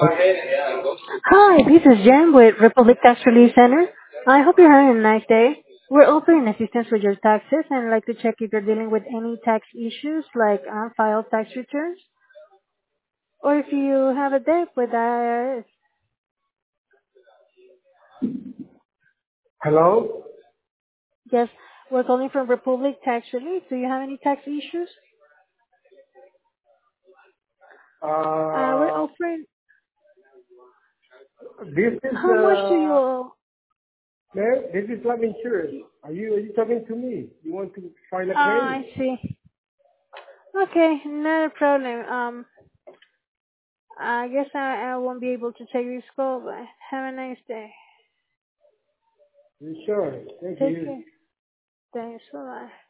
Hi, this is Jen with Republic Tax Relief Center. I hope you're having a nice day. We're offering assistance with your taxes and like to check if you're dealing with any tax issues like unfiled tax returns or if you have a debt with IRS. Hello? Yes, we're calling from Republic Tax Relief. Do you have any tax issues? We're Uh, offering, this is, how much do you owe? ma'am, this is life insurance. Are you talking to me? You want to file a claim? I see. Okay, not a problem. I guess I won't be able to take this call, but have a nice day. Sure. Thank Take you. care. Thanks. Bye-bye.